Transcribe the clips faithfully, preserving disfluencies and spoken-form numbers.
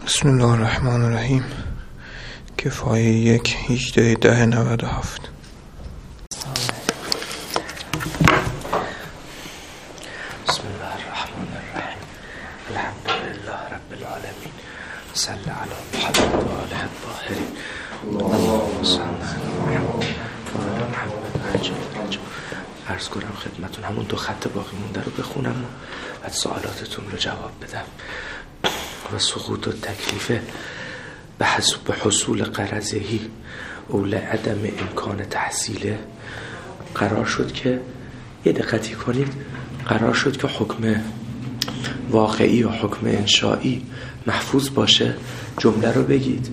بسم الله الرحمن الرحیم. کفایه یک هجده ده نود و هفت. بسم الله الرحمن الرحیم. الحمد لله رب العالمین. صلی علی محمد و آله الطاهرین. اللهم صل علی محمد. عرض کنم خدمتون همون دو خط باقی مونده رو بخونم و بعد سوالاتتون رو جواب بدم. و سقوط و تکلیف به حصول قرضهی او لعدم امکان تحصیله. قرار شد که یه دقتی کنید، قرار شد که حکم واقعی و حکم انشایی محفوظ باشه. جمله رو بگید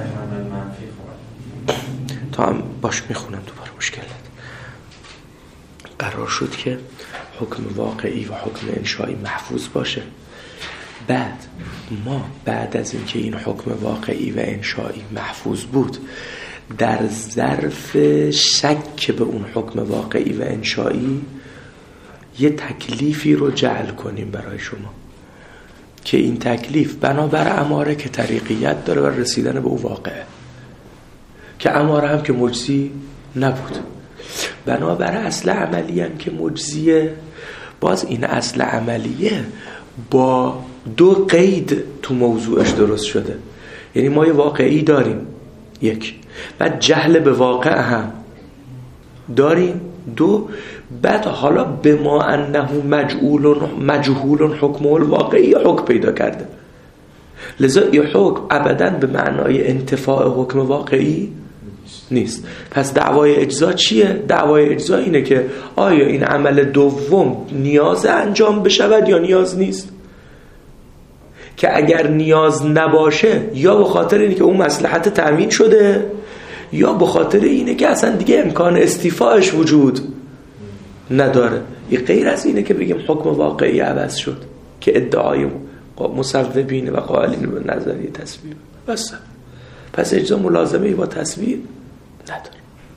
تا هم باش میخونم دوباره مشکل نداره. قرار شد که حکم واقعی و حکم انشایی محفوظ باشه. بعد ما بعد از اینکه این حکم واقعی و انشایی محفوظ بود، در ظرف شک به اون حکم واقعی و انشایی یه تکلیفی رو جعل کنیم برای شما که این تکلیف بنابر اماره که طریقیت داره و رسیدن به اون واقعه، که اماره هم که مجزی نبود، بنابر اصل عملی هم که مجزیه. باز این اصل عملیه با دو قید تو موضوعش درست شده. یعنی ما یه واقعی داریم، یک، بعد جهل به واقع هم داریم، دو، بعد حالا به ما انه مجهول مجهول حکم الواقعی حکم پیدا کرده. لذا این حکم ابداً به معنای انتفاع حکم واقعی نیست. پس دعوای اجزا چیه؟ دعوای اجزا اینه که آیا این عمل دوم نیاز انجام بشود یا نیاز نیست، که اگر نیاز نباشه یا به خاطر اینه که اون مصلحت تأمین شده یا به خاطر اینه که اصلا دیگه امکان استیفاش وجود نداره. این غیر از اینه که بگیم حکم واقعی عوض شد که ادعای مصوبین و قائلین به نظریه تصویب بس. پس اجزا ملازمه با تصویب نداره.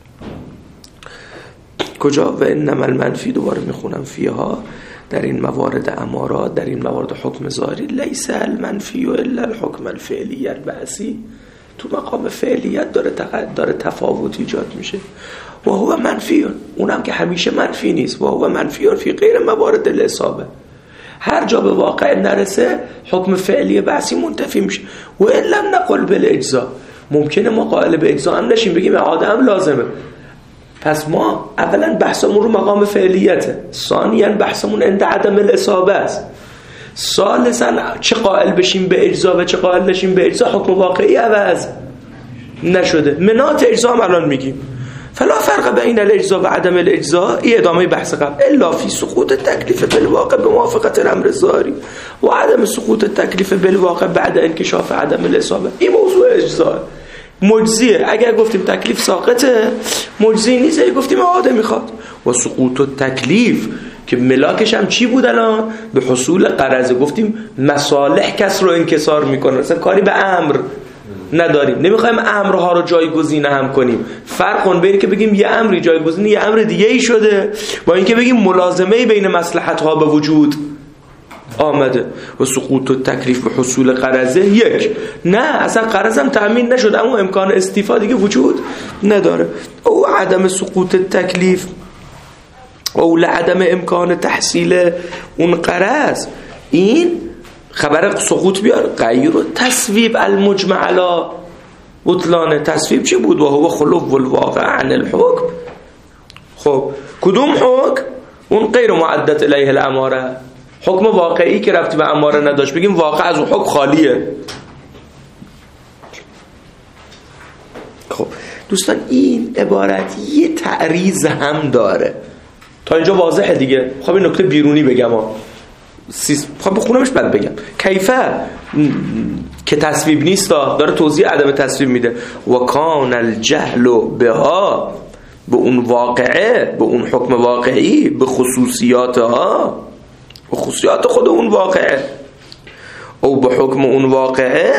کجا؟ و انما المنفی، دوباره میخونم، فیها، در این موارد امارات، در این موارد حکم ظاهری، لیس المنفی الا الحکم الفعلی البعثی. تو مقام فعلیت داره داره تفاوت ایجاد میشه. و هو منفی، اونم که همیشه منفی نیست. و هو منفی فی غیر موارد الاصابه. هر جا به واقع نرسه حکم فعلی بعثی منتفی میشه. و ان لم نقل بالاجزا، ممکنه ما قائل به اجزا هم نشیم، بگیم اعاده هم لازمه. پس ما اولا بحثمون رو مقام فعلیته، ثانیاً بحثمون عند عدم الاصابه است، ثالثاً چه قائل بشیم به اجزا و چه قائل نشیم به اجزا حکم واقعی عوض نشده. منات اجزا هم الان میگیم. فلا فرق بین الاجزا و عدم الاجزا، این ادامه بحث قبل، الا فی سقوط التکلیف بالواقع بموافقت الامر الظاهری و عدم سقوط التکلیف بالواقع بعد انکشاف عدم الاصابه. این موضوع اجزا مجزیه. اگر گفتیم تکلیف ساقطه، مجزی نیست. اگر گفتیم اعاده میخواد. و سقوط و تکلیف که ملاکش هم چی بود الان؟ به حصول قرض. گفتیم مصالح کس رو انکسار میکنه، مثلا کاری به امر نداریم، نمیخوایم امرها رو جایگزین هم کنیم. فرق اون بین که بگیم یه امری جایگزین یه امر دیگه ای شده با اینکه بگیم ملازمه بین مصلحت ها به وجود آمده. و سقوط و تکلیف به حصول قرضه، یک، نه اصلا قرضم تأمین نشد اما امکان استیفا دیگه وجود نداره. او عدم سقوط تکلیف او لعدم امکان تحصیل اون قرض، این خبر سقوط بیار. غیر و تصویب المجمع علی بطلان. تصویب چی بود؟ و هو خلو الواقع عن الحکم. خب کدوم حکم؟ اون غیر معدت الیه الاماره، حکم واقعی که رفتی به اماره نداشت. بگیم واقع از اون حکم خالیه. خب دوستان این عبارت یه تعریض هم داره. تا اینجا واضحه دیگه. خب این نکته بیرونی بگم ها. سیس... خب بخونمش بعد بگم. کیفه که تصویب نیست، داره توضیح عدم تصویب میده. و کان الجهل بها، به اون واقعه، به اون حکم واقعی، به خصوصیاتها، به خصوصیات خود اون واقعه او به حکم اون واقعه،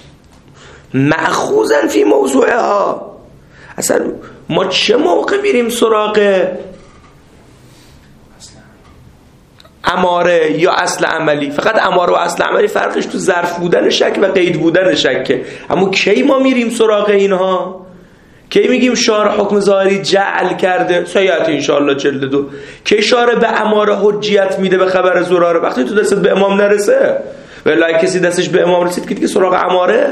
مأخوذن فی موضوعها. اصلا ما چه موقع میریم سراغ اماره یا اصل عملی. فقط اماره و اصل عملی فرقش تو ظرف بودن شک و قید بودن شکه. اما کی ما میریم سراغ اینها؟ کی میگیم شارع حکم ظاهری جعل کرده؟ سیعت انشاءالله جلد دو. کی شارع به اماره حجیت میده به خبر زراره؟ وقتی تو دستت به امام نرسه. ولی کسی دستش به امام رسید که دیگه سراغ اماره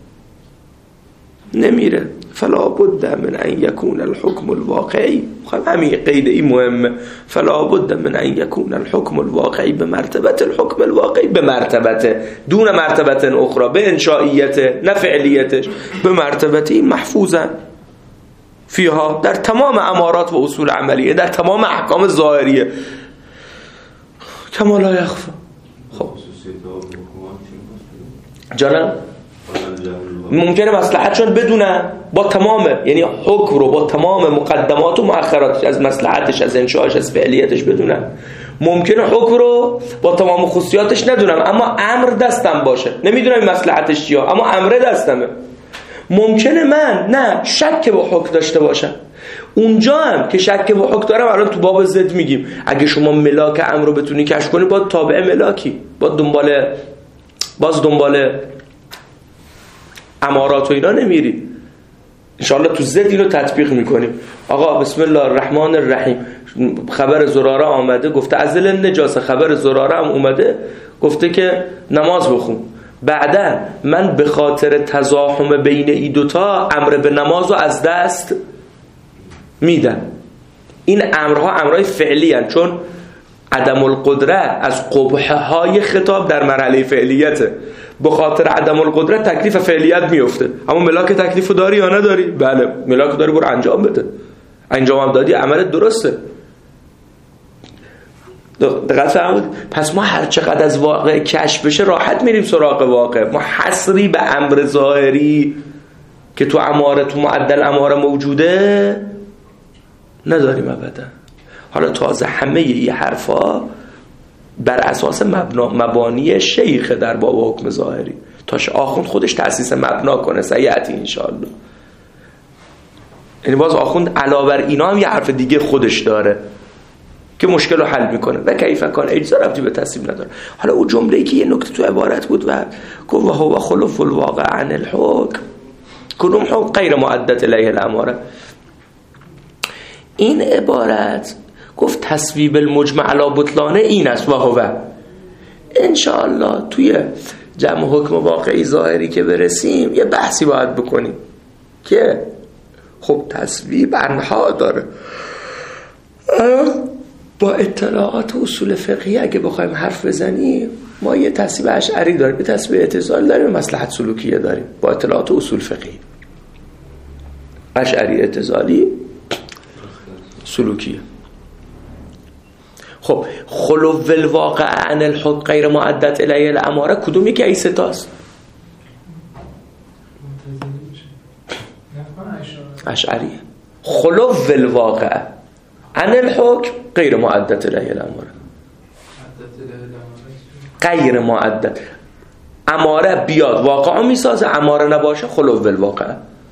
نمیره. فلا بد من ان یکون الحکم الواقعی. همین قید این مهمه. فلا بد من ان یکون الحکم الواقعی به مرتبت الحکم الواقعی، به مرتبت دون مرتبت اخرى، به انشائیت نه فعلیتش، به مرتبتی محفوظا فیها در تمام امارات و اصول عملیه، در تمام احکام ظاهریه. کما لا یخفی. خب جانم ممکنه مصلحتشون بدونن با تمام، یعنی حکم رو با تمام مقدمات و مؤخراتش، از مصلحتش، از انشاءش، از فعلیتش بدونن. ممکنه حکم رو با تمام خصوصیاتش ندونم اما امر دستم باشه، نمیدونم مصلحتش چیه اما امر دستمه. ممکنه من نه شک با حکم داشته باشم، اونجا هم که شک با حکم دارم الان تو باب زد میگیم اگه شما ملاک امر رو بتونی کشف کنی با تابع ملاکی، با دنبال باز دنبال امارات و اینا نمیری. انشاءالله تو زد اینو تطبیق میکنیم. آقا بسم الله الرحمن الرحیم، خبر زراره آمده گفته ازل نجاسه، خبر زراره هم اومده گفته که نماز بخون. بعدا من به خاطر تزاحم بین ای دوتا امر به نماز رو از دست میدم. این امرها امرهای فعلی هن، چون عدم القدره از قبحه های خطاب در مرحله فعلیته. به خاطر عدم القدره تکلیف فعلیت میفته. اما ملاک تکلیف داری یا نداری؟ بله ملاک داری، برو انجام بده. انجام هم دادی عملت درسته. دقیق فرمود. پس ما هر چقدر از واقع کشف بشه راحت میریم سراغ واقع. ما حصری به امر ظاهری که تو اماره، تو معدل اماره موجوده نداریم ابدا. حالا تازه همه این حرفا بر اساس مبنا مبانی شیخ در باب حکم ظاهری، تاش آخوند خودش تأسیس مبنا کنه سیعتی انشاءالله. یعنی باز آخوند علاوه بر اینا هم یه حرف دیگه خودش داره که مشکل رو حل میکنه. و کیف کان اجزا ربطی به تصمیم نداره. حالا اون جمله‌ای که یه نکته تو عبارت بود و گفت و هو خلف الواقع عن الحکم، کدوم حکم؟ غیر معدت الیه الاماره. این عبارت گفت تصویب المجمع علی بطلانه این است و هو. انشاءالله توی جمع حکم واقعی ظاهری که برسیم یه بحثی باید بکنیم که خب تصویب انها داره. با اطلاعات اصول فقهی اگه بخوایم حرف بزنیم ما یه تصویب اشعری داریم، یه تصویب اعتزال داریم، مصلحت سلوکیه داریم. با اطلاعات اصول فقهی اشعری، اعتزالی، سلوکیه. خب خلو الواقع عن الحکم غیر معدت الیه الاماره کدومی که ای ستاست؟ اشعریه. خلو الواقع عن الحکم غیر معدت الیه الاماره. غیر معدت اماره بیاد واقعا میسازه، اماره نباشه خلو الواقع.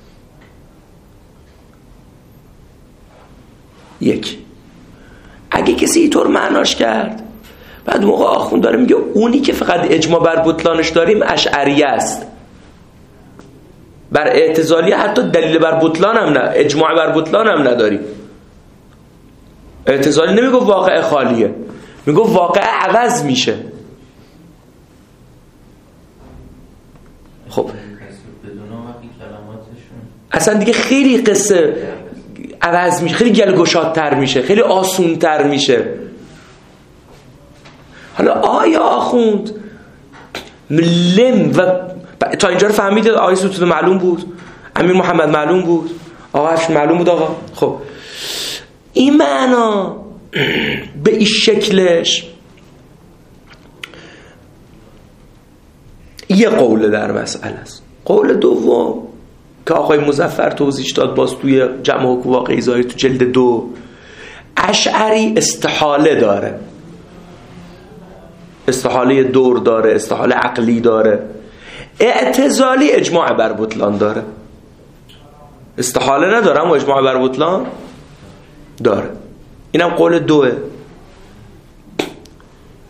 یک اگه کسی اینطور معناش کرد بعد موقع آخوند داره میگه اونی که فقط اجماع بر بطلانش داریم اشعریه است، بر اعتزالی حتی دلیل بر بطلان هم نه، اجماع بر بطلان هم نداری. اعتزالی نمیگه واقع خالیه، میگه واقع عوض میشه. خب اصلا دیگه خیلی قصه عوض میشه، خیلی گلگشادتر میشه، خیلی آسونتر میشه. حالا آیا آخوند لم و تا اینجا رو فهمیدید؟ آقای ستوده معلوم بود، امیر محمد معلوم بود، آقا افشین معلوم بود. آقا خب این معنا به این شکلش یه قول در مسئله است. قول دوم که آقای مظفر توضیح داد باز توی جمع حکم واقعی ظاهری تو جلد دو، اشعری استحاله داره، استحاله دور داره، استحاله عقلی داره. اعتزالی اجماع بر بطلان داره. استحاله نداره اما اجماع بر بطلان داره. اینم قول دوه.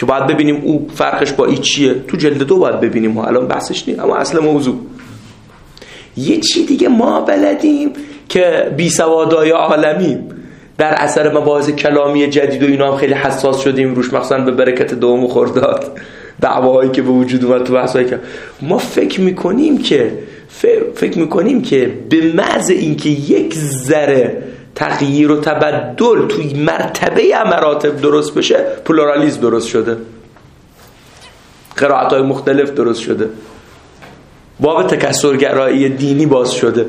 که باید ببینیم او فرقش با این چیه. تو جلد دو باید ببینیم، ها الان بحثش نیست، اما اصل موضوع. یه چی دیگه ما بلدیم که بی سوادای عالمیم، در اثر مباحث کلامی جدید و اینا هم خیلی حساس شدیم روش، مخصوصا به برکت دوم خرداد، دعواهایی که به وجود اومد تو بحثایی که ما فکر میکنیم که فکر میکنیم که به محض اینکه یک ذره تغییر و تبدل توی مرتبه مراتب درست بشه، پلورالیسم درست شده، قرائت‌های مختلف درست شده، باب تکثرگرایی دینی باز شده.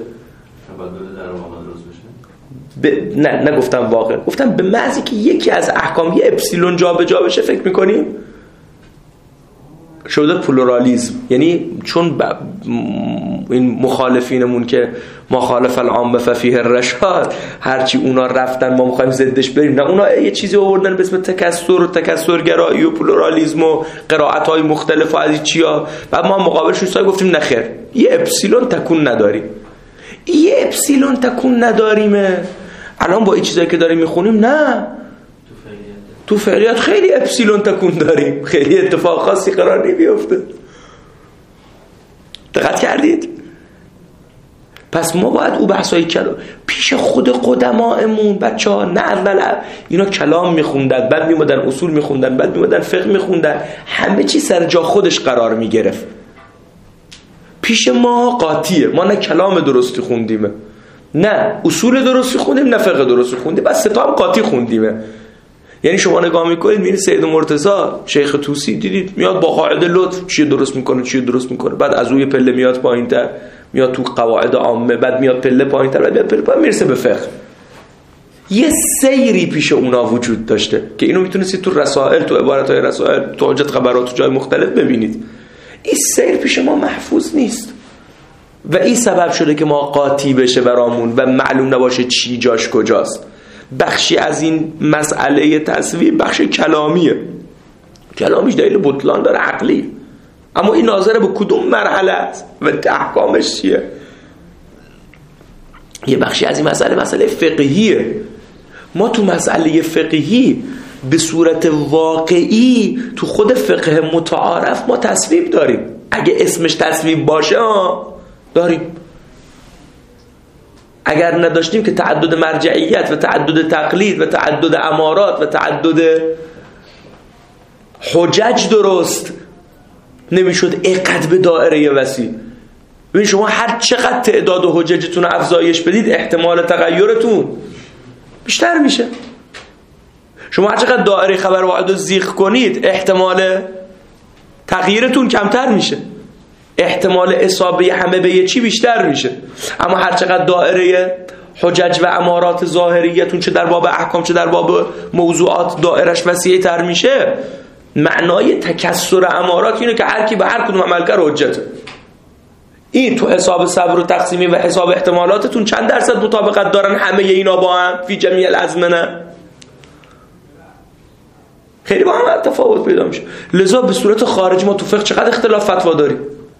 ب... نه نگفتم واقع، گفتم به محضی که یکی از احکام یه اپسیلون جا به جا بشه فکر میکنیم شده پلورالیسم. یعنی چون ب... این مخالفینمون که مخالف العامه ففیه الرشاد، هرچی اونا رفتن ما میخوایم ضدش بریم، نه اونا یه چیزی آوردن به اسم تکثر و تکثرگرایی و پلورالیسم و قرائت‌های مختلف و از چیا، بعد ما مقابلش رو گفتیم نخیر، یه اپسیلون تکون نداریم، یه اپسیلون تکون نداریمه. الان با این چیزایی که داریم میخونیم نه، تو فعلیات خیلی اپسیلون تکون داریم، خیلی اتفاق خاصی قرار نمیفته. دقت کردید؟ پس ما باید او بحثای کلام پیش خود قدماءمون، بچه‌ها نه اول اینا کلام میخوندن، بعد میومدن اصول میخوندن، بعد میومدن فقه میخوندن، همه چی سر جا خودش قرار میگرفت. پیش ما قاطیه، ما نه کلام درستی خوندیمه، نه اصول درستی خوندیم، نه فقه درستی خوندیم، بس ستا هم قاطی خوندیمه. یعنی شما نگاه میکنید میبینید سید مرتضی شیخ طوسی دیدید میاد با قاعده لطف چی درست میکنه چی درست میکنه، بعد از اون پله میاد پایینتر، میاد تو قواعد عامه، بعد میاد پله پایینتر، بعد میاد پله پایین میرسه به فقه. یه سیری پیش اونا وجود داشته که اینو میتونید تو رسائل، تو عبارت‌های رسائل، تو حجت خبرات، تو جای مختلف ببینید. این سیر پیش ما محفوظ نیست و این سبب شده که ما قاطی بشه برامون و معلوم نباشه چی جاش کجاست. بخشی از این مسئله تصویر بخش کلامیه، کلامیش دلیل بطلان داره عقلی، اما این ناظر به کدوم مرحله است و احکامش چیه. یه بخشی از این مسئله مسئله فقهیه. ما تو مسئله فقهی به صورت واقعی تو خود فقه متعارف ما تصویب داریم، اگه اسمش تصویب باشه ها داریم، اگر نداشتیم که تعدد مرجعیت و تعدد تقلید و تعدد امارات و تعدد حجج درست نمیشد اینقدر به دایره وسیع. ببین شما هر چقدر تعداد حججتون افزایش بدید احتمال تغییرتون بیشتر میشه. شما هر چقدر دایره خبر واحد رو زیغ کنید احتمال تغییرتون کمتر میشه، احتمال اصابه همه به یه چی بیشتر میشه. اما هر چقدر دایره حجج و امارات ظاهریتون چه در باب احکام چه در باب موضوعات دایرش وسیع تر میشه، معنای تکثر امارات اینه که هر کی به هر کدوم عمل کرد حجته. این تو حساب صبر و تقسیمی و حساب احتمالاتتون چند درصد مطابقت دارن همه اینا با هم فی جمیع الازمنه؟ خیلی با هم تفاوت پیدا میشه. لذا به صورت خارجی ما تو فقه چقدر اختلاف فتوا داریم.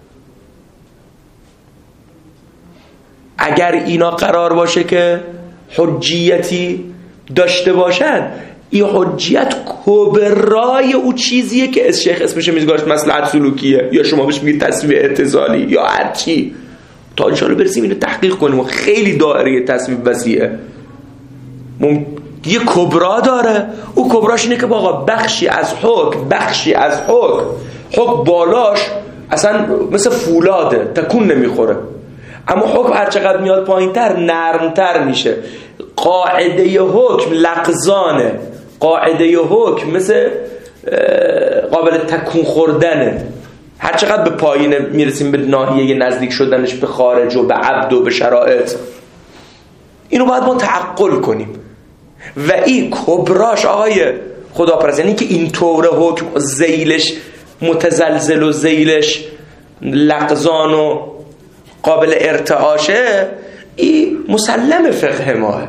اگر اینا قرار باشه که حجیتی داشته باشن، این حجیت کبرای او چیزیه که از شیخ اسمش میذاره مصلحت سلوکیه، یا شما بهش میگید تصویب اعتزالی یا هر چی، تا ان شاءالله برسیم اینو تحقیق کنیم. خیلی دایره تصویب وسیعه، مم... یه کبرا داره. او کبراش اینه که آقا بخشی از حکم بخشی از حکم حکم بالاش اصلا مثل فولاده تکون نمیخوره، اما حکم هر چقدر میاد پایینتر نرمتر میشه. قاعده حکم لغزانه، قاعده حکم مثل قابل تکون خوردنه. هر چقدر به پایین میرسیم به ناحیه نزدیک شدنش به خارج و به عبد و به شرایط، اینو باید ما تعقل کنیم. و این کبراش آقای خداپرست، یعنی که این طور حکم زیلش متزلزل و زیلش لغزان و قابل ارتعاشه، این مسلم فقه ماه،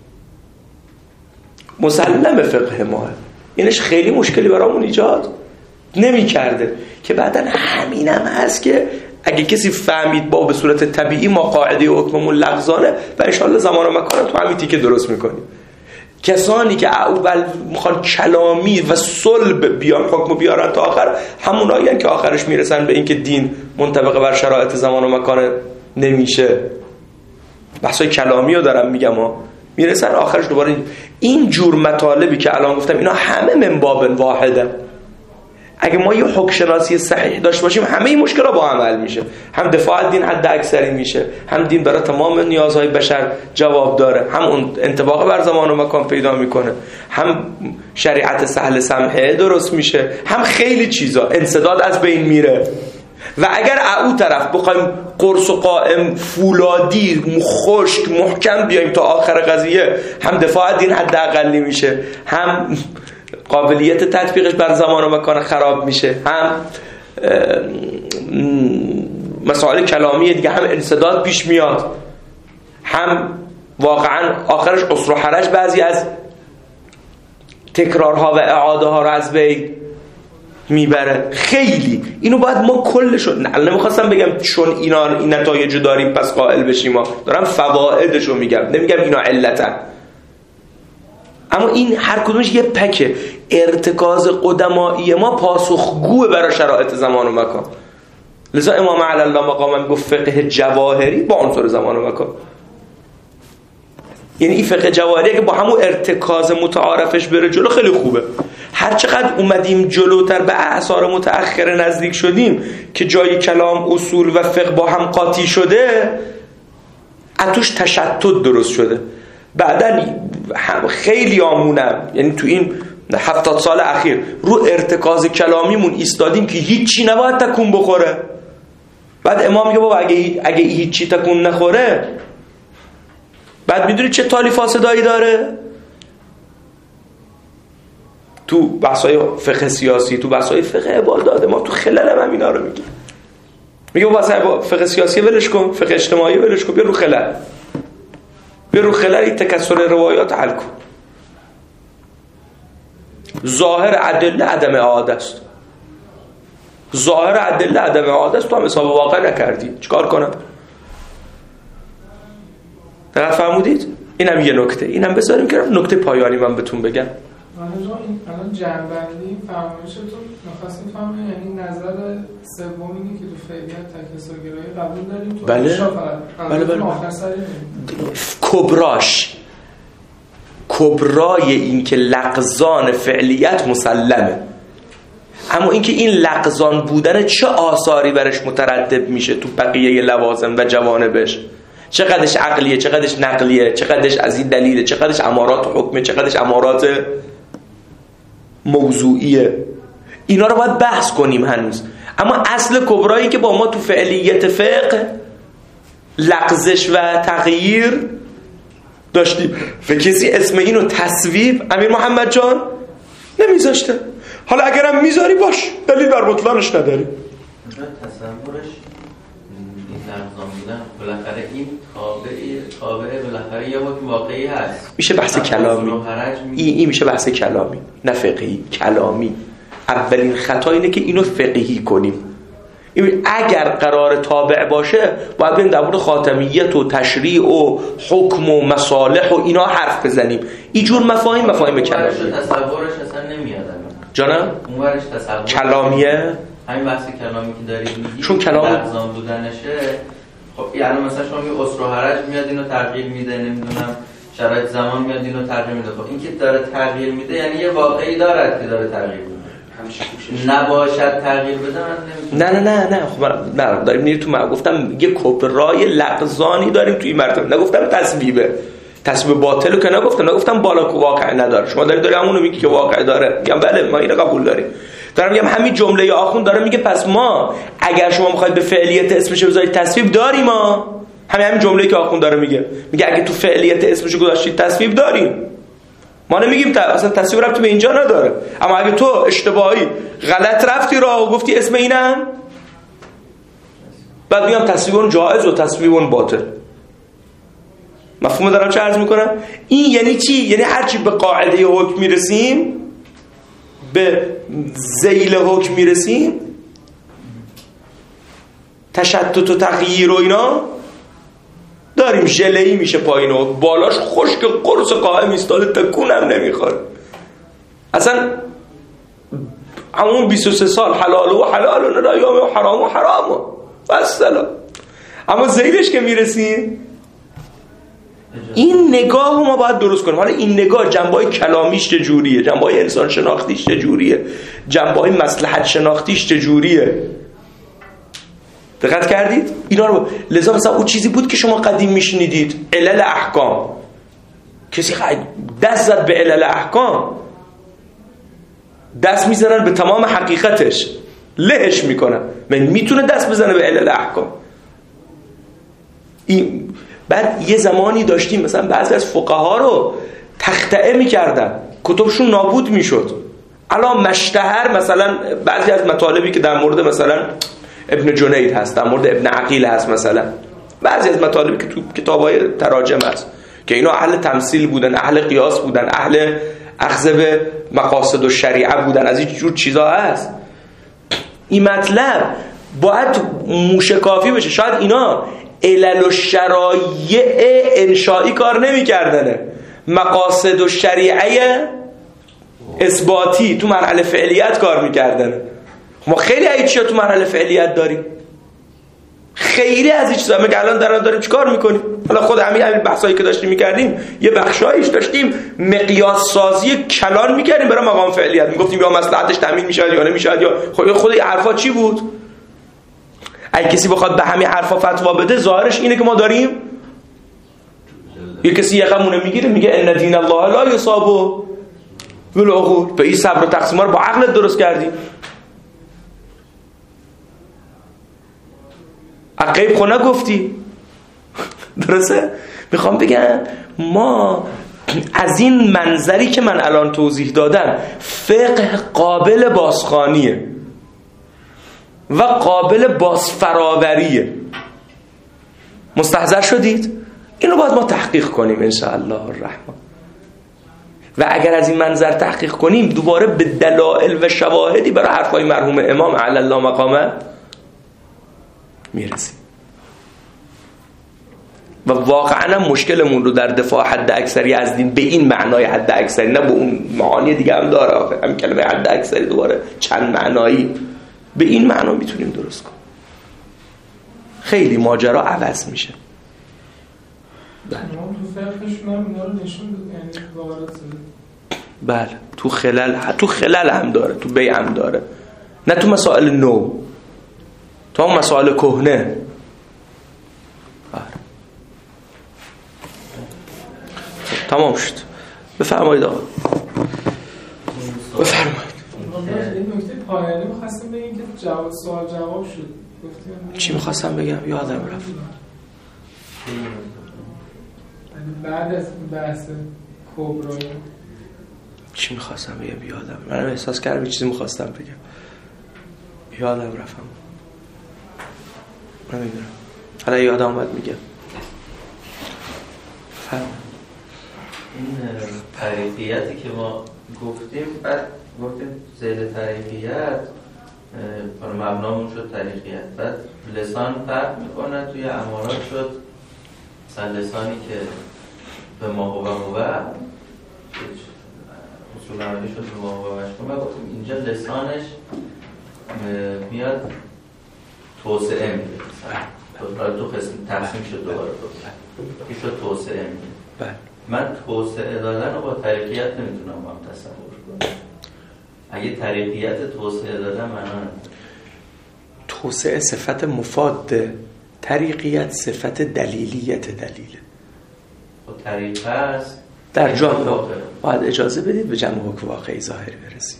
مسلم فقه ماه. اینش خیلی مشکلی برامون ایجاد نمی کرده که بعدن همینم هست که اگه کسی فهمید با به صورت طبیعی ما قاعده حکممون لغزانه و انشاءالله زمان و مکان تو همین تیکه درست میکنیم. کسانی که اول میخوان کلامی و صلب بیان حکم بیارن تا آخر، همونایی هستن که آخرش میرسن به این که دین منطبق بر شرایط زمان و مکان نمیشه. بحثای کلامی رو دارم میگم ها، میرسن آخرش دوباره این جور مطالبی که الان گفتم اینا همه من باب واحده. اگه ما یه حکم شناسی صحیح داشته باشیم همه این مشکلات با هم حل میشه. هم دفاع دین حد اکثری میشه، هم دین برای تمام نیازهای بشر جواب داره، هم اون انطباق بر زمان و مکان پیدا میکنه، هم شریعت سهل سمحه درست میشه، هم خیلی چیزا، انسداد از بین میره. و اگر او طرف بخوایم قرص و قائم فولادی خشک محکم بیایم تا آخر قضیه، هم دفاع دین حد اقلی میشه، هم قابلیت تطبیقش بر زمان و مکان خراب میشه، هم مسائل کلامی دیگه، هم انسداد پیش میاد، هم واقعا آخرش قصر و حرج بعضی از تکرارها و اعاده ها رو از بین میبره. خیلی اینو باید ما کلشو، نمیخواستم بگم چون اینا این نتایجو داریم پس قائل بشیم، ما دارم فوائدشو میگم، نمیگم اینا علتن، اما این هر کدومش یه پکه. ارتکاز قدمایی ما پاسخگوه برای شرایط زمان و مکان. لذا امام علی الله مقام گفت فقه جواهری با عنصر زمان و مکان. یعنی این فقه جواهری که با همون ارتکاز متعارفش بره جلو خیلی خوبه. هر چقدر اومدیم جلوتر به اعصار متأخر نزدیک شدیم که جای کلام، اصول و فقه با هم قاطی شده، اتوش تشتت درست شده. بعدن خیلی آمونم، یعنی تو این هفتاد سال اخیر رو ارتکاز کلامیمون ایستادیم که هیچی نباید تکون بخوره. بعد امام میگه بابا اگه اگه هیچی تکون نخوره، بعد میدونی چه تالی فاسدایی داره؟ تو بحثای فقه سیاسی، تو بحثای فقه عبادات ما تو خلل هم اینا رو میگه. میگه بابا فقه سیاسی ولش کن، فقه اجتماعی ولش کن، بیا رو خلل. بیا رو خلل این تکسر روایات حل کن. ظاهر ادله عدم اعاده است. ظاهر ادله عدم اعاده است، تو هم حساب واقع نکردی، چیکار کنم؟ دقیق فرمودید؟ اینم یه نکته. اینم بذاریم که نکته پایانی من بهتون بگم. الان جنبندی فرمایشتون می‌خواستید فهمید، یعنی نظر سوم اینه که تو فعلیت تکثرگرایی قبول داریم تو بله بله بله, بله. کبراش کبرای این که لغزان فعلیت مسلمه، اما اینکه این لغزان بودن چه آثاری برش مترتب میشه تو بقیه لوازم و جوانبش، چقدرش عقلیه، چقدرش نقلیه، چقدرش از این دلیله، چقدرش امارات حکمه، چقدرش امارات موضوعیه، اینا رو باید بحث کنیم هنوز. اما اصل کبرایی که با ما تو فعلیت فقه لغزش و تغییر داشتیم و کسی اسم اینو تصویب امیر محمد جان نمیذاشته. حالا اگرم میذاری باش، دلیل بر بطلانش نداری. تصورش این لغزان بودن بالاخره این تابعی تابعه بالاخره یه حکم واقعی هست، میشه بحث کلامی. این این میشه بحث کلامی نه فقهی، کلامی. اولین خطا اینه که اینو فقهی کنیم. اگر قرار تابع باشه باید بریم در مورد خاتمیت و تشریع و حکم و مصالح و اینا حرف بزنیم. اینجور مفاهیم مفاهیم کلامی. تصورش اصلا نمیاد جانم؟ اونورش تصور کلامیه. همین بحث کلامی که دارید میگید چون کلام لغزان بودنشه. خب یعنی مثلا شما میگه اسر و حرج میاد اینو تغییر میده، نمیدونم شرایط زمان میاد اینو تغییر میده. خب این که داره تغییر میده یعنی یه واقعی داره که داره تغییر میده. نباشد تغییر بده من نه نه نه نه خب من داریم میریم تو، من گفتم یه کبرای لغزانی داریم تو این مرتبه، نگفتم تصویبه. تصویب باطلو که نگفتم، نگفتم بالا کو واقع نداره. شما دارید دارید همونو میگی که واقع داره، میگم بله ما اینو قبول داریم. دارم میگم همین جمله آخون داره میگه پس ما اگر شما میخواید به فعلیت اسمش بذارید تصویب داریم. ما همین همین جمله که آخون داره میگه، میگه اگه تو فعلیت اسمش گذاشتید تصویب داریم. ما نمیگیم اصلا تصویب رفتی به اینجا نداره، اما اگه تو اشتباهی غلط رفتی راه و گفتی اسم اینم، بعد میگم تصویب جایز و تصویب باطل. مفهوم دارم چه عرض میکنم؟ این یعنی چی؟ یعنی هرچی به قاعده حکم میرسیم، به ذیل حکم میرسیم، تشتت و تغییر و اینا داریم ژله‌ای میشه پایینو، بالاش خشک قرص قائم ایستاده تکونم نمیخوره. اصلا همون بیست و سه سال حلال و حلال و نایام و حرام و حرام و السلام. اما زیدش که میرسیم این نگاه رو ما باید درست کنیم. حالا این نگاه جنبه‌های کلامیش چجوریه، جنبه‌های انسان شناختیش چجوریه، جنبه‌های مصلحت شناختیش چجوریه. دقت کردید؟ اینا رو لذا مثلا اون چیزی بود که شما قدیم میشنیدید، علل احکام. کسی دست زد به علل احکام، دست میزنن به تمام حقیقتش، لهش میکنن. من میتونه دست بزنه به علل احکام. این بعد یه زمانی داشتیم مثلا بعضی از فقها رو تخطئه میکردن، کتبشون نابود میشد. الان مشتهر مثلا بعضی از مطالبی که در مورد مثلا ابن جنید هست، در مورد ابن عقیل هست، مثلا بعضی از مطالبی که تو کتابای تراجم هست که اینا اهل تمثیل بودن، اهل قیاس بودن، اهل اخذ به مقاصد و شریعه بودن، از این جور چیزا هست. این مطلب باید موشکافی بشه. شاید اینا علل و شرایع انشایی کار نمی کردنه، مقاصد و شریعه اثباتی تو مرحله فعلیت کار می کردنه. ما خیلی از چیزا تو مرحله فعلیت داریم، خیلی از این چیزا. مگه الان داریم داریم چیکار میکنیم؟ حالا خود همین همین بحثایی که داشتیم میکردیم یه بخشایش داشتیم مقیاس سازی کلان میکردیم برای مقام فعلیت، میگفتیم یا مصلحتش تامین میشه یا نمیشه، یا خود خود این حرفا چی بود؟ اگه کسی بخواد به همین حرفا فتوا بده ظاهرش اینه که ما داریم یه کسی یقمونه میگیره میگه ان دین الله لا یصاب بالعقول، به این صبر و تقسیم رو با عقلت درست کردی. عقیب خونه گفتی درسته؟ میخوام بگم ما از این منظری که من الان توضیح دادم فقه قابل بازخوانیه و قابل بازفراوریه. مستحضر شدید؟ اینو باید ما تحقیق کنیم ان شاء الله الرحمن. و اگر از این منظر تحقیق کنیم دوباره به دلائل و شواهدی برای حرفای مرحوم امام علی الله مقامه میرسیم. و واقعا مشکلمون رو در دفاع حد اکثری از دین به این معنای حد اکثری، نه به اون معانی دیگه هم داره، همین کلمه حد اکثری دوباره چند معنایی، به این معنا میتونیم درست کنیم. خیلی ماجرا عوض میشه. بله. تو فقهشون هم اینا رو نشون داد، یعنی وارد شده. بله، تو خلل تو خلل هم داره، تو بیع هم داره، نه تو مسائل نو، تو هم مسائل کهنه. تمام شد. بفرمایید آقا. بفرمایید. این نکته پایانی می‌خواستم بگم که جواب سوال جواب شد. گفتم چی می‌خواستم بگم؟ یادم رفت. بعد از بحث کبرا چی می‌خواستم بگم؟ یادم. من احساس کردم چیزی می‌خواستم بگم. یادم رفت. نمی‌دونم. حالا یادم اومد میگم. فرمایید. این طریقیتی که ما گفتیم، بعد گفتیم زیل طریقیت مبنامون شد طریقیت، بعد لسان فرق میکنه توی امارات شد مثلا لسانی که به ما هو هو اصول عربی شد به ما هو مشکوم، و گفتیم اینجا لسانش میاد توسعه میده، تو قسم تقسیم شد دوباره توسعه شد توسعه میده. من توسعه دادن رو با طریقیت نمیتونم با هم تصور کنم. اگه طریقیت توسعه دادن معنا نداره. توسعه صفت مفاده، طریقیت صفت دلیلیت دلیله. خب طریقه است در جان باید اجازه بدید به جمع حکم واقعی ظاهری برسیم.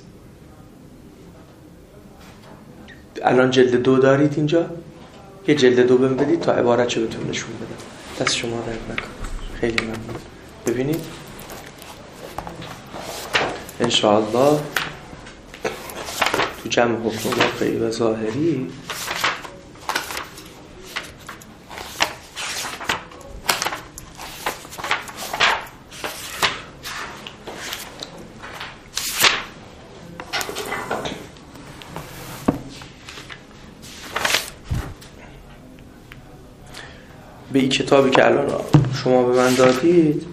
الان جلد دو دارید اینجا، یه جلد دو بهم بدید تا عبارت چه بهتون نشون بدم. دست شما درد نکنه. خیلی ممنون. ببینید انشاءالله تو جمع حکم واقعی و ظاهری به این کتابی که الان شما به من دادید،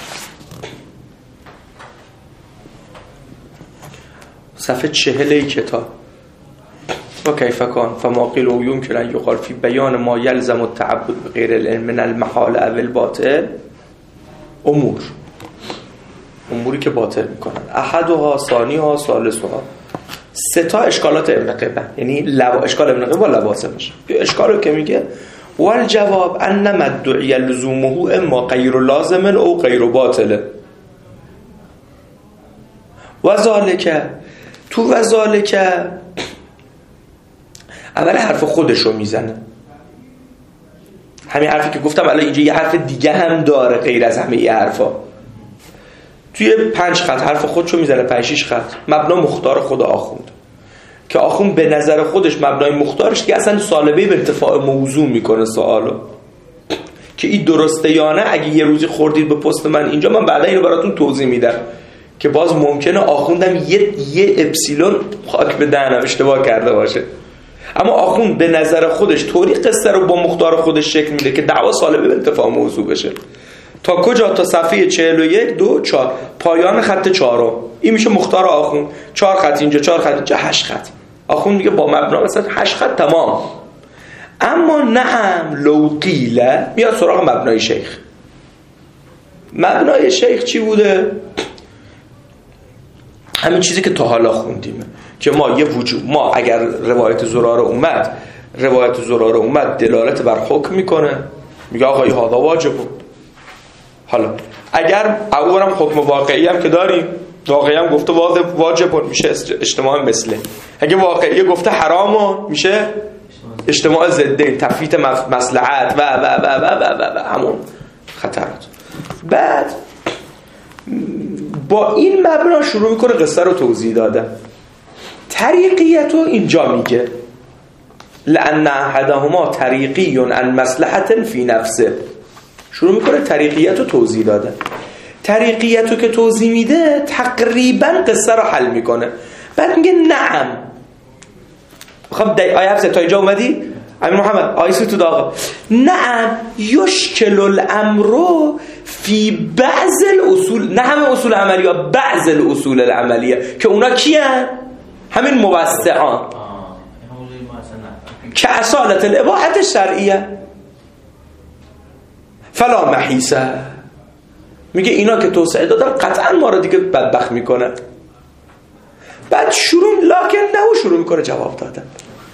صفحه چهل ای کتاب، و کیف کان فما قیل و یمکن ان یقال فی بیان ما یلزم التعبد بغیر العلم من المحال او الباطل امور، اموری که باطل میکنن، احدها ثانیها ثالثها، سه تا اشکالات ابن قبه، یعنی لوا اشکال ابن قبه با لوازمش. اشکالو که میگه والجواب ان مدعی لزومه اما غیر لازم او غیر باطل و ذالک تو و ذالک اول حرف خودشو میزنه، همین حرفی که گفتم الان اینجا یه حرف دیگه هم داره غیر از همه ای حرفا، توی پنج خط حرف خودشو میزنه، پنج شش خط، مبنا مختار خود آخوند که آخوند به نظر خودش مبنای مختارش که اصلا سالبه به ارتفاع موضوع میکنه سوالو که این درسته یا نه. اگه یه روزی خوردید به پست من اینجا، من بعدا اینو براتون توضیح میدم که باز ممکنه آخوندم یه یه اپسیلون خاک به دهنم اشتباه کرده باشه، اما آخوند به نظر خودش طوری قصه رو با مختار خودش شکل میده که دعوا سالبه به ارتفاع موضوع بشه. تا کجا؟ تا صفحه چهل و یک دو چهار، پایان خط چهارم. این میشه مختار آخوند، چهار خط اینجا، چهار خط اینجا، هشت خط. آخوند میگه با مبنا مثلا هشت خط تمام. اما نعم لو قیله، میاد سراغ مبنای شیخ. مبنای شیخ چی بوده؟ همین چیزی که تا حالا خوندیم که ما یه وجود، ما اگر روایت زراره اومد روایت زراره اومد دلالت بر حکم میکنه، میگه آقا این هادا واجب بود. حالا اگر اولم حکم واقعی هم که داریم، واقعی هم گفته واجب بود، میشه اجتماع مثله. اگه واقعی گفته حرامه، میشه اجتماع ضدین، تفویت مصلحت و و و و و و, و همون خطرات. بعد با این مبنا شروع میکنه قصه رو توضیح دادن. طریقیت رو اینجا میگه لأن احدهما طریقی عن مصلحت فی نفسه، شروع میکنه طریقیت رو توضیح دادن. طریقیت رو که توضیح میده تقریبا قصه رو حل میکنه. بعد میگه نعم، خب آیه هفته تا اینجا اومدی؟ امیر محمد آیه تو داغه. نعم یشکل الامر فی بعض الاصول، نه همه اصول عملیه، بعض الاصول العملیه که اونا کیان؟ همین موسعان که اصالت الاباحت شرعیه. فلا محیسه، میگه اینا که توسعه دادن قطعا ما رو دیگه بدبخت میکنه. بعد شروع لکن نه شروع میکنه جواب دادن.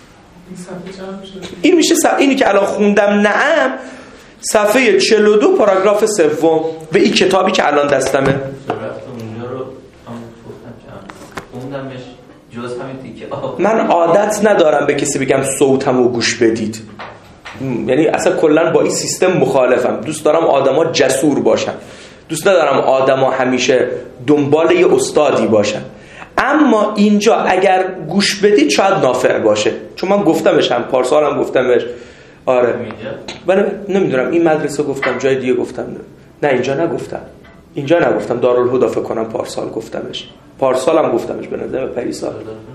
این میشه صف... اینی که الان خوندم نعم، صفحه چهل و دو پاراگراف سوم به این کتابی که الان دستمه. اونجا رو هم گفتم که خوندمش جز همین تیکه آب. من عادت ندارم به کسی بگم صوتمو گوش بدید، یعنی اصلا کلا با این سیستم مخالفم. دوست دارم آدما جسور باشن، دوست ندارم آدما همیشه دنبال یه استادی باشن. اما اینجا اگر گوش بدید شاید نافع باشه، چون من گفتمش، هم پارسال هم گفتمش. آره ولی نمیدونم این مدرسه گفتم، جای دیگه گفتم، نه اینجا نگفتم، اینجا نگفتم، دارالهدی فکر کنم پارسال گفتمش، پارسال هم گفتمش به نظر پریسال.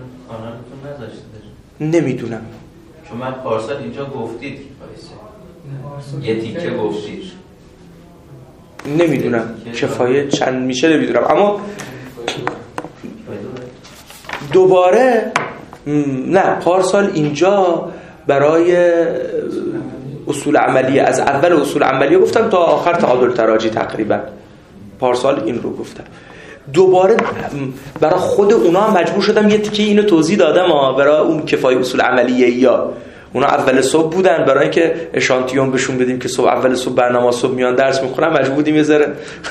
نمیدونم چون من پارسال اینجا گفتید یه تیکه گفتید، نمیدونم کفایه چند میشه نمیدونم. اما دوباره نه، پارسال اینجا برای اصول عملیه، از اول اصول عملیه گفتم تا آخر تعادل تراجی تقریبا، پارسال این رو گفتم. دوباره برای خود اونا مجبور شدم یه تیکه اینو توضیح دادم ها، برای اون کفایه اصول عملیه یا اونا اول صبح بودن، برای اینکه اشانتیون بهشون بدیم که صبح اول صبح برنامه صبح میان درس میخونن، مجبور بودیم یه ذره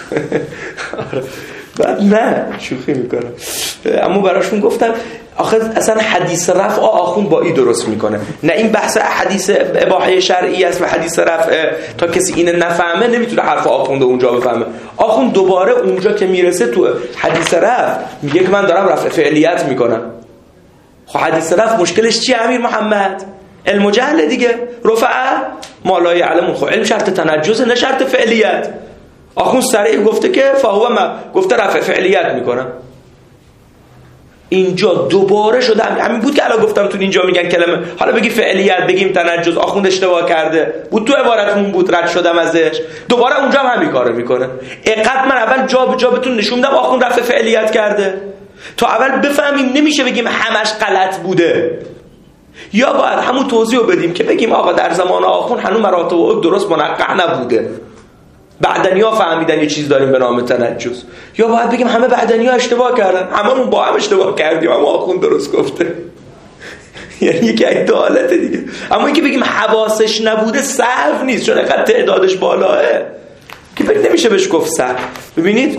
بعد نه شوخی میکنم، اما براشون گفتم آخه اصلا حدیث رفع آخون با ای درست میکنه، نه این بحث حدیث اباحه شرعی است و حدیث رفع تا کسی اینو نفهمه نمیتونه حرف آخونده اونجا بفهمه. آخون دوباره اونجا که میرسه تو حدیث رفع میگه که من دارم رفع فعلیت میکنم. خب حدیث رفع مشکلش چیه امیر محمد؟ علم و جهل دیگه. رفع ما لا یعلمون، خب علم شرط تنجز نه شرط فعلیت. آخون سریع گفته که فهو ما گفته رفع فعلیت میکنم. اینجا دوباره شده همین بود که الان گفتم تو اینجا میگن کلمه، حالا بگی فعلیت بگیم تنجس، آخوند اشتباه کرده بود تو عبارتمون بود رد شدم ازش، دوباره اونجا هم همین کارو میکنه. اینقدر من اول جا به جا بهتون نشون میدم آخوند رفع فعلیت کرده تا اول بفهمیم نمیشه بگیم همش غلط بوده، یا باید همون توضیح رو بدیم که بگیم آقا در زمان آخوند هنوز مراتب و درست منقح نبوده، بعدنیا فهمیدن یه چیز داریم به نام تنجس، یا باید بگیم همه بعدنیا اشتباه کردن، هممون با هم اشتباه کردیم اما آخوند درست گفته. یعنی یکی از دو حالت دیگه. اما اینکه بگیم حواسش نبوده سهو نیست، چون اینقدر تعدادش بالاه که فکر نمیشه بهش گفت سهو. ببینید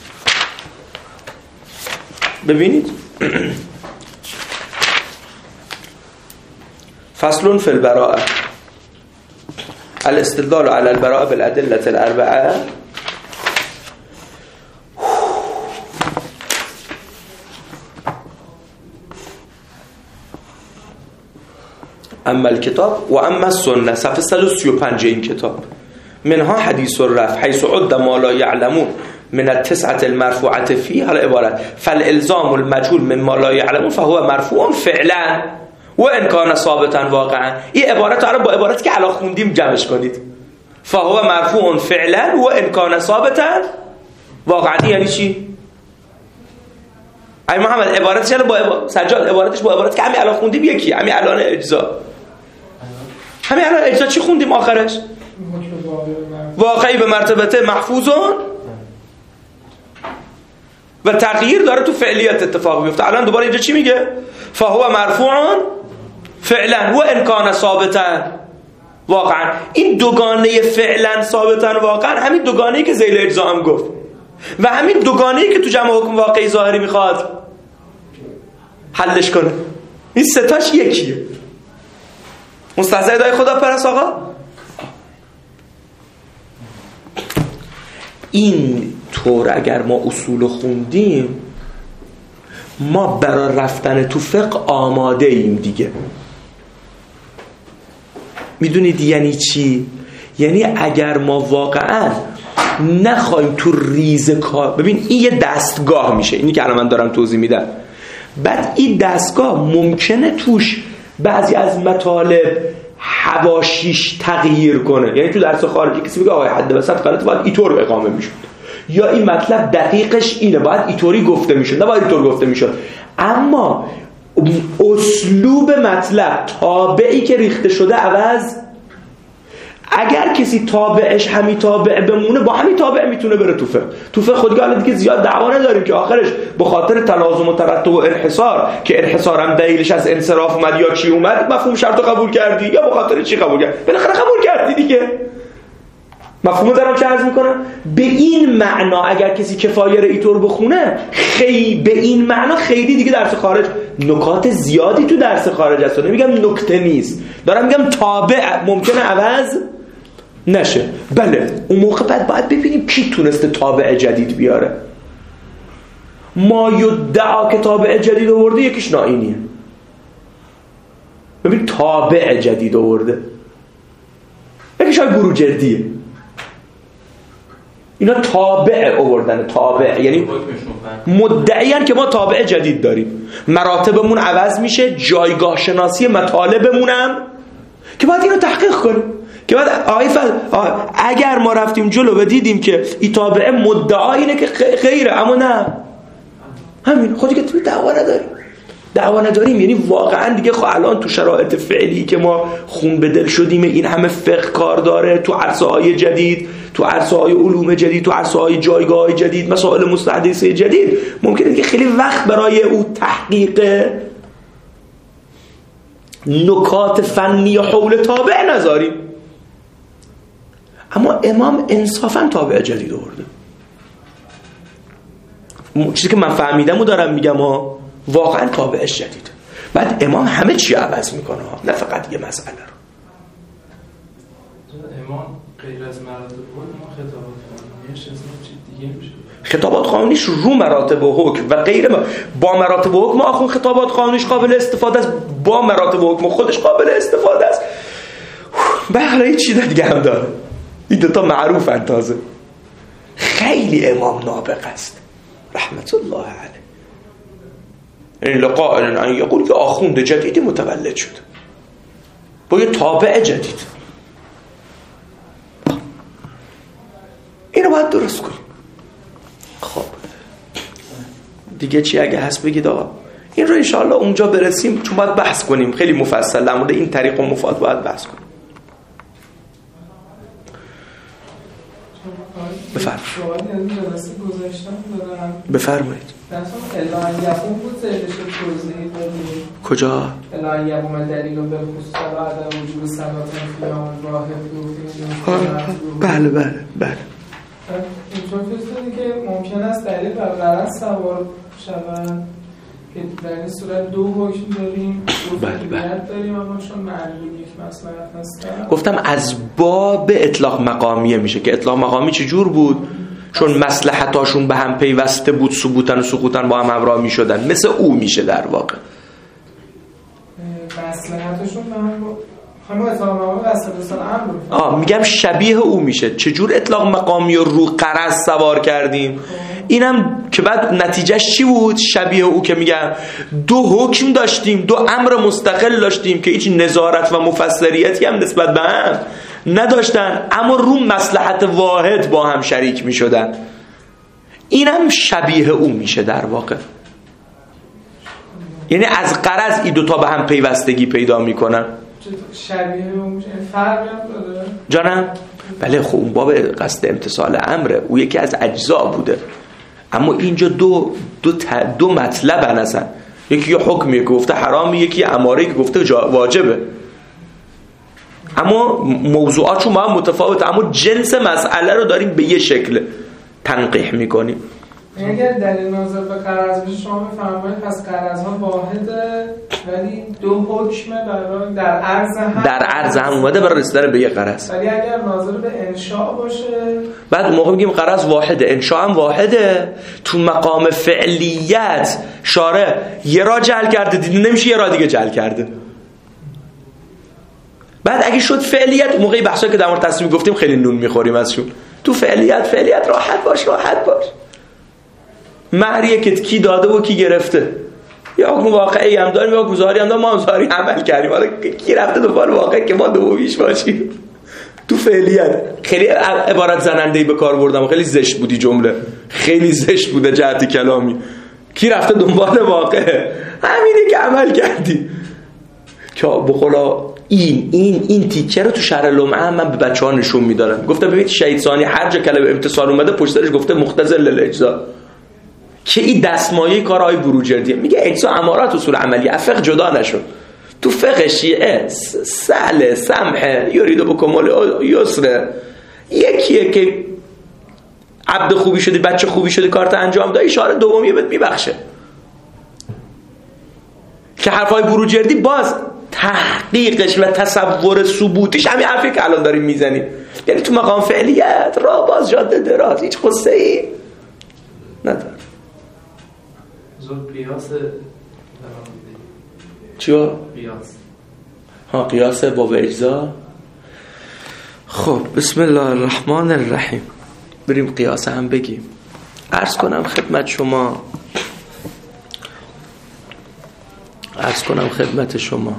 ببینید فصل فی البراءه الاستدلال على البراءه بالادله الاربعه. اما الكتاب و اما السنه، صفحه صد و سی و پنج این کتاب. منها حدیث الرفع حيث عد ما لا يعلمون من التسعه المرفوعه فيه، حالا عبارت فالالزام المجهول من ما لا يعلمون فهو مرفوع فعلا و ان کان ثابتا واقعا. این عبارت رو با عبارتی که الان خوندیم جمعش کنید. فهو مرفوع فعلا و ان کان ثابتا واقعا. یعنی چی؟ ای محمد عبارتش با عبارت سجاد عبارتش با عبارتی که همین الان خوندیم یکی، همین الان اجزا. همین الان اجزا چی خوندیم آخرش؟ واقعی به مرتبه محفوظون و تغییر داره تو فعلیت اتفاق میفته. الان دوباره اینجا چی میگه؟ فهو مرفوع فعلا و ان کان ثابتا واقعا. این دوگانه فعلا ثابتا واقعا همین دوگانه‌ای که ذیل اجزا هم گفت و همین دوگانه‌ای که تو جمع حکم واقعی ظاهری میخواد حلش کنه. این سه تاش یکیه. مستحضر دای خدا پرست آقا؟ این طور اگر ما اصول خوندیم ما برای رفتن تو فقه آماده ایم دیگه. میدونید یعنی چی؟ یعنی اگر ما واقعا نخوایم تو ریز کار، ببین این یه دستگاه میشه، اینی که الان من دارم توضیح میدم. بعد این دستگاه ممکنه توش بعضی از مطالب حواشیش تغییر کنه. یعنی تو درس خارجی کسی بگه آقای حد وسط غلط باید اینطور اقامه میشد، یا این مطلب دقیقش اینه باید اینطوری گفته میشد، نه باید اینطور گفته میشد. اما اسلوب مطلب تابعی که ریخته شده عوض، اگر کسی تابعش همین تابع بمونه با همین تابع میتونه بره تو فقه. تو فقه خودگاه دیگه زیاد دعوا نداریم که آخرش به خاطر تلازم و ترتب و انحصار که انحصار هم دلیلش از انصراف اومد یا چی اومد، مفهوم شرط قبول کردی یا به خاطر چی قبول کردی، بالاخره قبول کردی دیگه. مفهوم دارم چه عرض میکنم؟ به این معنا اگر کسی کفایه رو اینطور بخونه خیلی به این معنا خیلی دیگه درس خارج نکات زیادی تو درس خارج هست. نمیگم نکته نیست، دارم میگم تابع ممکنه عوض نشه. بله اون موقع بعد باید ببینیم کی تونسته تابع جدید بیاره. ما یدعا که تابع جدید آورده یکیش نائینیه. ببین تابع جدید آورده، یکیش های بروجردیه. اینا تابع آوردن. تابع یعنی مدعیان که ما تابع جدید داریم، مراتبمون عوض میشه، جایگاه شناسی مطالبمون هم که باید اینو تحقیق کنیم. که بعد آقای فضل اگر ما رفتیم جلو و دیدیم که این تابعه مدعا اینه که غیره، اما نه همین خودی که توی دعوا نداریم دعوا نداریم یعنی واقعا دیگه خب الان تو شرایط فعلی که ما خون به دل شدیم، این همه فقه کار داره تو عرصه‌های جدید، تو عرصه‌های علوم جدید، تو عرصه‌های جایگاه‌های جدید، مسائل مستحدثه جدید، ممکنه دیگه خیلی وقت برای او تحقیق نکات فنی حول تابع نذاریم. اما امام انصافا تابع جدید آورده. چیزی که من فهمیدم و دارم میگم ها واقعا تابعش جدید. بعد امام همه چی عوض میکنه، نه فقط یه مسئله رو. امام غیر از مراتب بود ما خطابات قانونیش چیز دیگه میشه. خطابات قانونیش رو مراتب و حکم و غیر ما. با مراتب و حکم آخون خطابات قانونیش قابل استفاده است، با مراتب و حکم خودش قابل استفاده است. بله یه چیز دیگه هم داره. این دوتا معروفن تازه. خیلی امام نابغه است رحمت الله علیه. این لقاء ان یقول که آخوند جدیدی متولد شد با یه تابع جدید. اینو باید درست کنیم. خب دیگه چی اگه هست بگید آقا. این رو انشاءالله اونجا برسیم، چون باید بحث کنیم خیلی مفصل در مورد این طریق و مفاد باید بحث کنیم. بفرمایید. سوالی از جلسه گذاشتم دارم. بفرمایید. درستم الان یقوم بود زیدش توضیحی دادیم. کجا؟ الان یقوم دلیل به خصوص عدم وجود سلاتن فیان راهب گفتیم. بله بله بله. اینطور فرستادی که ممکن است دلیل بر غرض سوار شوند که در این صورت دو حکم داریم، دو فعلیت داریم، اما چون معلول یک مصلحت هستن. گفتم از باب اطلاق مقامیه میشه که اطلاق مقامی چجور بود؟ چون مصلحتاشون به هم پیوسته بود، ثبوتن و سقوطن با هم همراه میشدن، مثل او میشه در واقع. مصلحتاشون به هم با همون اطلاق مقامی قصد رسال امر. آه میگم شبیه او میشه. چجور اطلاق مقامی رو رو غرض سوار کردیم؟ اینم که بعد نتیجهش چی بود؟ شبیه او که میگم دو حکم داشتیم، دو امر مستقل داشتیم که هیچ نظارت و مفسریتی هم نسبت به هم نداشتن، اما رو مصلحت واحد با هم شریک میشدن. اینم شبیه او میشه در واقع. یعنی از غرض این دوتا به هم پیوستگی پیدا میکنن. شبیه او میشه فرقی هم داره؟ جانم؟ بله خب اون باب قصد امتصال امره، او یکی از اجزا بوده، اما اینجا دو دو, دو مطلب هستن. یکی یه حکمیه که گفته حرامی، یکی اماره که گفته واجبه، اما موضوعاتشون با هم متفاوته، اما جنس مسئله رو داریم به یه شکل تنقیح میکنیم. اگر دلیل ناظر به قرض بشه شما میفرمایید پس قرض‌ها واحده ولی دو حکم برای در عرض هم در عرض هم اومده برای رسیدن به یه قرض. ولی اگر ناظر به انشاء باشه بعد موقع میگیم قرض واحده، انشاء هم واحده. تو مقام فعلیت شارع یه را جعل کرده، دیدی نمیشه یه را دیگه جعل کرده. بعد اگه شد فعلیت، موقعی بحثا که در مورد تصمیم گفتیم خیلی نون میخوریم ازشون. تو فعلیت فعلیت راحت باش راحت باش. مهریه که کی داده و کی گرفته، یا حکم واقعی هم داریم یا حکم ظاهری هم داریم. ما هم ظاهری عمل کردیم، حالا کی رفته دنبال واقعی که ما دومیش باشیم. تو فعلیت خیلی عبارت زننده‌ای به کار بردم، خیلی زشت بودی جمله، خیلی زشت بوده جهت کلامی. کی رفته دنبال واقع؟ همینه که عمل کردی. که بقولا این این این تیکه رو تو شرح لمعه من به بچه‌ها نشون میدارم. گفتم ببینید شهید ثانی هر جا کلمه امتصال اومده پشت سرش گفته مختزل للاجزا، که این دستمایه کارهای بروجردیه. میگه اجزا امارات اصول عملی فقه جدا نشد. تو فقه شیعه سهل سمحه یریدو بکمال یسره، یکیه که عبد خوبی شدی بچه خوبی شدی کارت انجام دادی اشاره دومیه بهت میبخشه. که حرفای بروجردی باز تحقیقش و تصور ثبوتش همین حرفی که الان داریم میزنیم، یعنی تو مقام فعلیت راه باز جاده دراز، هیچ قصه ای نداره. زور قیاس چیو؟ قیاس ها قیاس با اجزا. خب بسم الله الرحمن الرحیم، بریم قیاس هم بگیم. عرض کنم خدمت شما عرض کنم خدمت شما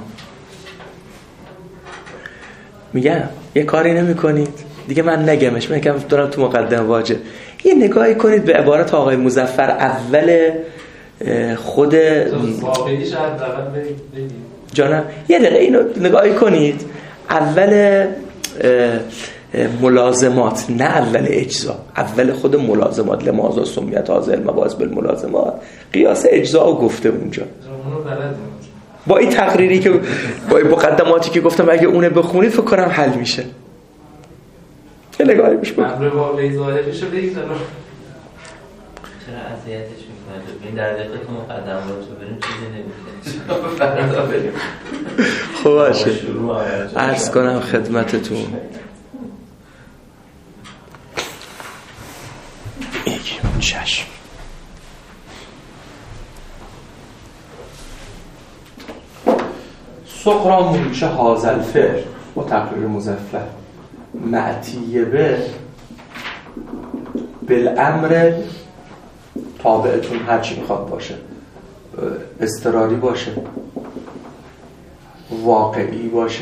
میگم یه کاری نمی کنید دیگه من نگمش، من کم دارم تو مقدمه واجه. یه نگاهی کنید به عبارت آقای مظفر اول خود واقعیش حداقل بگید جانم. یه دقیقه اینو نگاهی کنید، اول ملازمات نه اول اجزا، اول خود ملازمات لماذا سمیت هذه المباحث بالملازمات، قیاس اجزا گفته اونجا. با این تقریری که با این مقدماتی که گفتم اگه اونه بخونید فکر کنم حل میشه. یه نگاهی بهش بکن. امر واقعی ظاهریشو بگید. چرا اذیتش میکنه؟ این در دقیقه که مقدماتو بریم چیزی نمیشه. فردا بریم. خب باشه. عرض کنم خدمتتون. یک چشم. سقرا منشه هازل فعل با تقریر مظفر معتیه به بالامر تابعتون هر چی میخواد باشه، اضطراری باشه، واقعی باشه،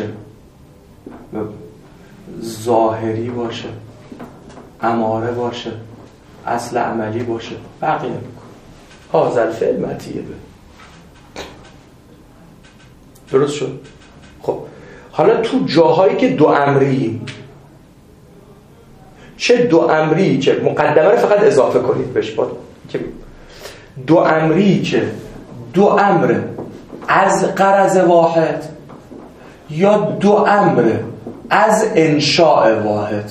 ظاهری باشه، اماره باشه، اصل عملی باشه، بقیه نمیکنه. هذا الفعل مطیبه. درست شد؟ خب حالا تو جاهایی که دو امری، چه دو امری که مقدمه رو فقط اضافه کنید بهش، با که دو امری که دو امر از غرض واحد یا دو امر از انشاء واحد،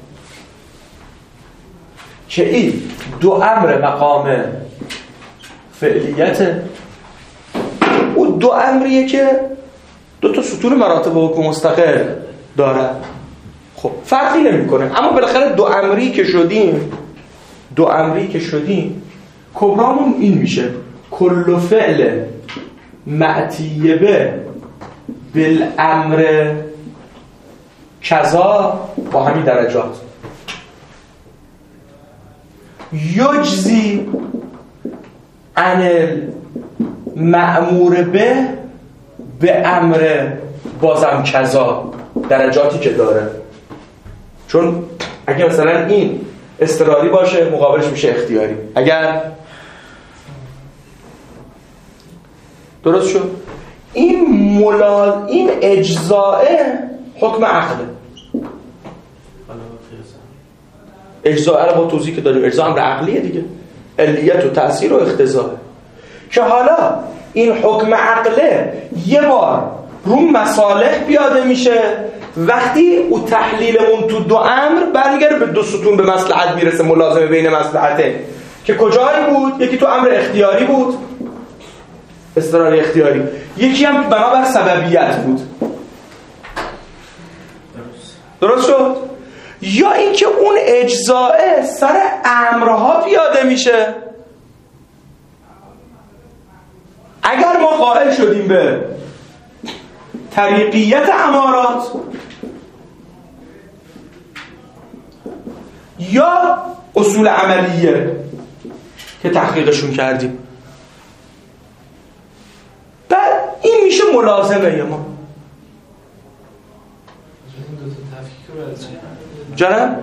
که این دو امر مقام فعلیت، او دو امریه که دو تا ستون مراتب حکم مستقل داره. خب فرقی نمیکنه، اما بالاخره دو امری که شدیم دو امری که شدیم کبرامون این میشه: کل فعل معتیبه بالامر کذا با همین درجات یجزی عن المأمور به به امر بازم کذا، درجاتی که داره. چون اگه مثلا این اضطراری باشه مقابلش میشه اختیاری. اگر درست شد این ملا این اجزاء حکم عقله. اجزاء رو با توضیح که داریم، اجزاء امر عقلیه دیگه، علیت و تأثیر و اقتضاء، که حالا این حکم عقله یه بار رو مصالح پیاده میشه وقتی او تحلیلمون تو دو امر برمیگره به دو ستون، به مصلحت میرسه، ملازمه بین مصلحته، که کجایی بود؟ یکی تو امر اختیاری بود، اضطراری اختیاری، یکی هم بنابر سببیت بود. درست شد؟ یا اینکه اون اجزاء سر امرها پیاده میشه. اگر ما قائل شدیم به طریقیت امارات یا اصول عملیه که تحقیقشون کردیم، بعد این میشه ملازمه ما. جانم؟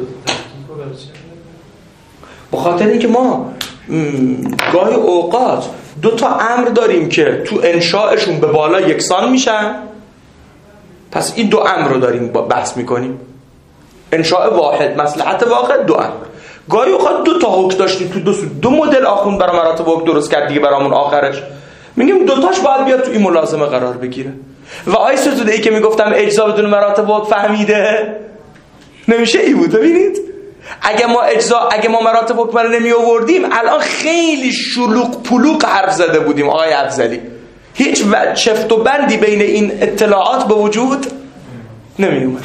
بخاطر اینکه ما گاهی اوقات دو تا امر داریم که تو انشاءشون به بالا یکسان میشن، پس این دو امر رو داریم بحث میکنیم، انشاء واحد، مصلحت واحد، دو امر. گاهی اوقات دو تا حکم داشتیم تو دو سود. دو مدل آخوند برای مراتب حکم درست کرد دیگه، برامون آخرش میگیم دوتاش باید بیاد تو این ملازمه قرار بگیره. و آی ستوده ای که میگفتم اجزا بدون مراتب حکم فهمیده نمیشه ای بود. ببینید اگه ما اجزا اگه ما مراتب حکم رو نمی آوردیم الان خیلی شلوغ پلوغ حرف زده بودیم آقای افضلی، هیچ چفت و بندی بین این اطلاعات به وجود نمی اومد.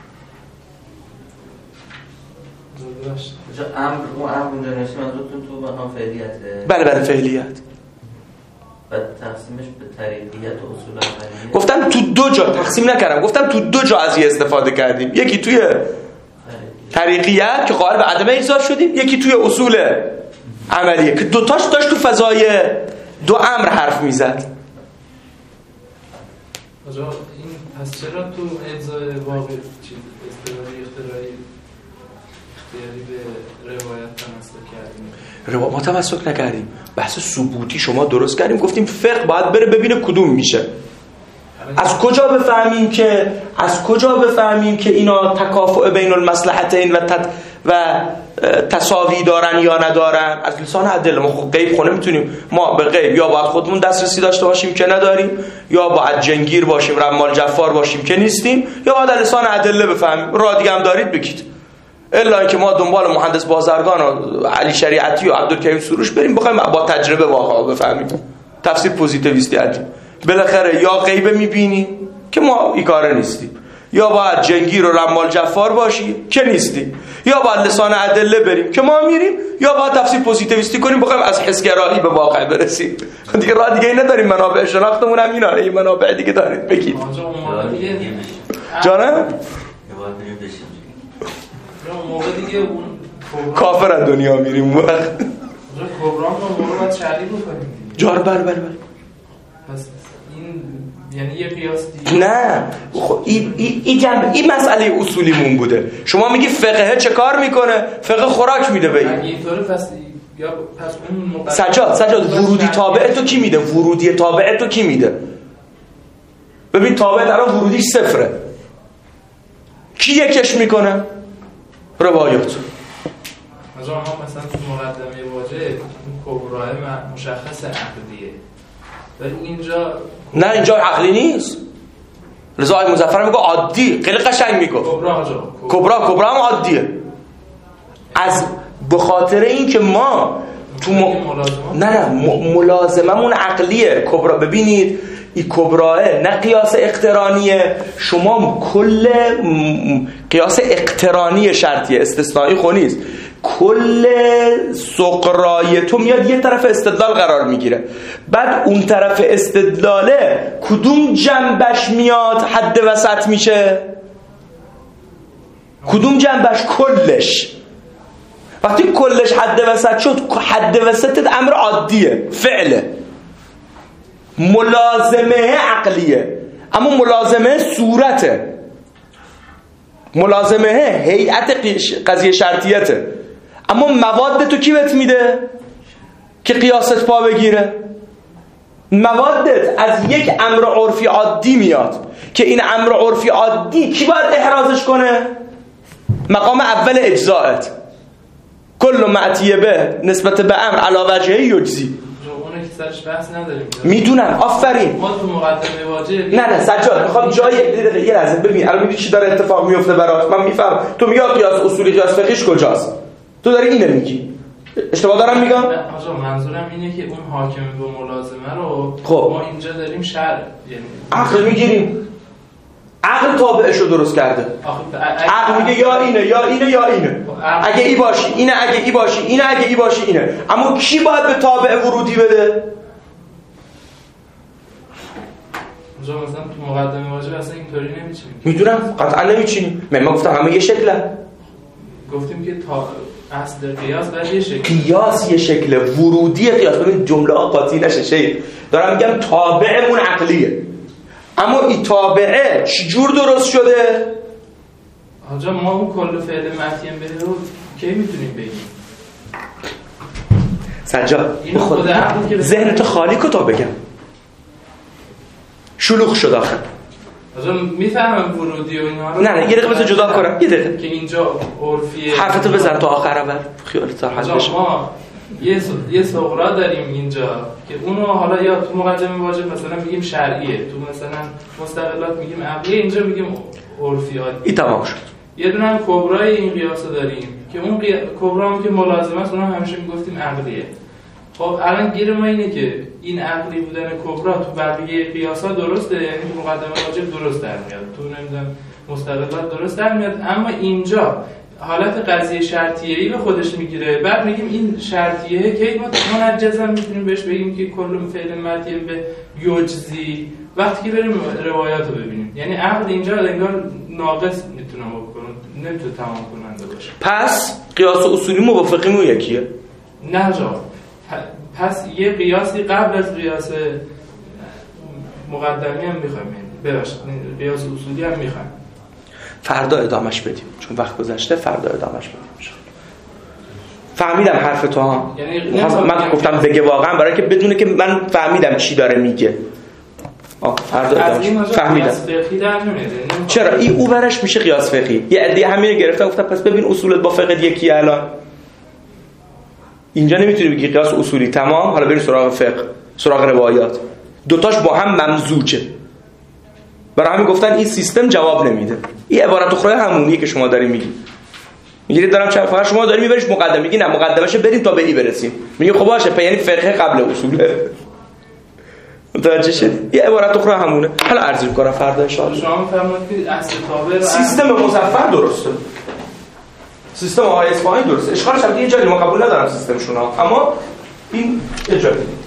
امر اون امر اونجا نوشته منظورتون تو مقام فعلیته؟ بله بله فعلیت. بعد تقسیمش به طریقیت و اصول عملیه. گفتم تو دو جا تقسیم نکردم، گفتم تو دو جا از یه استفاده کردیم، یکی توی طریقیت که قائل به عدم اجزا شدیم، یکی توی اصول عملیه که دوتاش داشت تو فضای دو امر حرف میزد. آجا این پس چرا تو اجزای واقع چیز اختیاری اختیاری اختیاری به روایت تمسک کردیم؟ روایت ما تمسک نکردیم، بحث ثبوتی شما درست کردیم، گفتیم فقه باید بره ببینه کدوم میشه. از کجا بفهمیم که از کجا بفهمیم که اینا تکافؤ بین المصلحتین و تد و تساوی دارن یا ندارن؟ از لسان ادله. ما خب غیب خونه میتونیم، ما به غیب یا باید خودمون دسترسی داشته باشیم که نداریم، یا باید جنگیر باشیم، رمال جفار باشیم که نیستیم، یا باید از لسان ادله بفهمیم. راه دیگه هم دارید بگید، الا اینکه ما دنبال مهندس بازرگان و علی شریعتی و عبدالکریم سروش بریم بخوایم با تجربه واقعا بفهمیم. تفسیر پوزیتیویستی ادیم بالاخره یا غیبه میبینیم که ما این کاره نیستیم، یا باید جنگیر و رمال جفار باشیم که نیستیم، یا باید لسان ادله بریم که ما میریم، یا باید تفسیر پوزیتیویستی کنیم بخوایم از حسگرایی به واقع برسیم. دیگه راه دیگه ای نداریم. منابع شناختمون هم اینا، این منابع دیگه دارید بگید. جانم؟ اون موقع دیگه اون کافر از دنیا میریم اون وقت. کبرام رو موقع باید شرعی بکنیم. جار بله بله بله. پس این یعنی یه قیاس دیگه نه خب این این این جنبه این مسئله اصولیمون بوده. شما میگی فقه چه کار میکنه؟ فقه خوراک میده به این. اگه اینطوره پس یا پس اون مقدم سجاد سجاد ورودی تابعه تو کی میده؟ ورودی تابعه تو کی میده؟ ببین تابعه الان ورودیش صفره. کی یکش میکنه؟ روایات. مثلا ما مثلا تو مقدمه واجه کبراه مشخص عقلیه، ولی اینجا نه اینجا عقلی نیست. لذا آقای مظفر میگه عادی، خیلی قشنگ میگه کبرا کبرا کبرا هم عادیه. از به خاطر این که ما تو م... نه نه م... ملازممون عقلیه. کبرا ببینید این کبراه نه قیاس اقترانیه. شما کل م... قیاس اقترانی شرطیه، استثنایی خو نیست. کل سقرای تو میاد یه طرف استدلال قرار میگیره، بعد اون طرف استدلاله کدوم جنبش میاد حد وسط میشه؟ کدوم جنبش؟ کلش. وقتی کلش حد وسط شد، حد وسط امر عادیه، فعله، ملازمه عقلیه، اما ملازمه صورته، ملازمه هیئت قضیه شرطیته. اما مواد تو کی بهت میده که قیاست پا بگیره؟ موادت از یک امر عرفی عادی میاد که این امر عرفی عادی کی باید احرازش کنه؟ مقام اول اجزاءت. کل معتیه به نسبت به امر علی وجهه یجزی. اون که سرش بحث نداریم. میدونم، آفرین. ما تو مقدمه واجه نه نه سجاد میخوام جای یه لحظه ببین الان میبینی چی داره اتفاق میفته برات. من میفهم تو میگی قیاس اصولی قیاس فقهیش کجاست، تو داری اینو میگی. اشتباه دارم میگم؟ نه آقا منظورم اینه که اون حاکم به ملازمه رو خب ما اینجا داریم شرع، یعنی عقل میگیریم. عقل تابعشو درست کرده. عقل میگه یا اینه یا اینه یا اینه. اگه ای باشی اینه، اگه ای باشی اینه، اگه ای باشی اینه. اما کی باید به تابع ورودی بده؟ اونجا مثلا تو مقدمه واجب اصلا اینطوری نمیچینیم. میدونم قطعا نمیچینیم. من ما گفتم همه یه شکله. گفتیم که تا اصل قیاس باید یه شکل. قیاس یه شکله، ورودی قیاس. ببین جمله ها قاطی نشه شیخ. دارم میگم تابعمون عقلیه، اما این تابعه چجور درست شده؟ آجا ما اون کل فعل معتیم به رو کی میتونیم بگیم؟ سجاد خود ذهنتو خالی کن تا بگم. شلوغ شد آخر. آجا میفهمم ورودی و اینها رو. نه نه یه دقیقه بذار جدا کنم. یه دقیقه که اینجا عرفیه. حرفتو بزن تا آخر اول خیالت راحت بشه. ما یه یه صغرا داریم اینجا که اونو حالا یا تو مقدمه واجب مثلا میگیم شرعیه، تو مثلا مستقلات میگیم عقلیه، اینجا میگیم عرفیات. این تمام شد. یه دونه هم کبرای این قیاسو داریم که اون قی... کبرا هم که ملازمه است، اونها همیشه میگفتیم عقلیه. خب الان گیر ما اینه که این عقلی بودن کبرا تو بقیه قیاسا درسته، یعنی تو مقدمه واجب درست در میاد، تو نمیدونم مستقلات درست در میاد، اما اینجا حالت قضیه شرطیه‌ای به خودش میگیره. بعد میگیم این شرطیه که ما منجزا میتونیم بهش بگیم که کل فعل معطی به یجزی وقتی که بریم روایات رو ببینیم. یعنی عقل اینجا انگار ناقص میتونه بکنه، نمیتونه تمام کننده باشه. پس قیاس اصولی موافقیمون یکیه؟ نه جا. پس یه قیاسی قبل از قیاس مقدمی هم میخوایم، ببخشید قیاس اصولی هم میخوایم. فردا ادامش بدیم چون وقت گذشته. فردا ادامش بدیم. فهمیدم حرف تو ها. یعنی من گفتم بگه واقعا برای که بدونه که من فهمیدم چی داره میگه. آه فردا ادامش فهمیدم. چرا این او برش میشه قیاس فقهی. یه عده همین گرفته گفتم پس ببین اصولت با فقه یکی الان. اینجا نمیتونی بگی قیاس اصولی تمام حالا بریم سراغ فقه، سراغ روایات. دوتاش با هم ممزوجه. برای همین گفتن این سیستم جواب نمیده. این عبارت اخرى همونیه که شما داری میگی. میگی دارم چرا فقط شما داری میبریش مقدمه، میگی نه مقدمه‌شو بریم تا به این برسیم. میگی خب باشه یعنی فقه قبل اصوله. متوجه شدی؟ یه عبارت اخرى همونه. حالا عرض می‌کنم فردا ان شاء الله. شما فرمودید که اصل تابع رو سیستم مظفر درسته. سیستم آقای اصفهانی درسته. اشکالش هم یه جایی ما قبول ندارم سیستمشون ها، اما این اجازه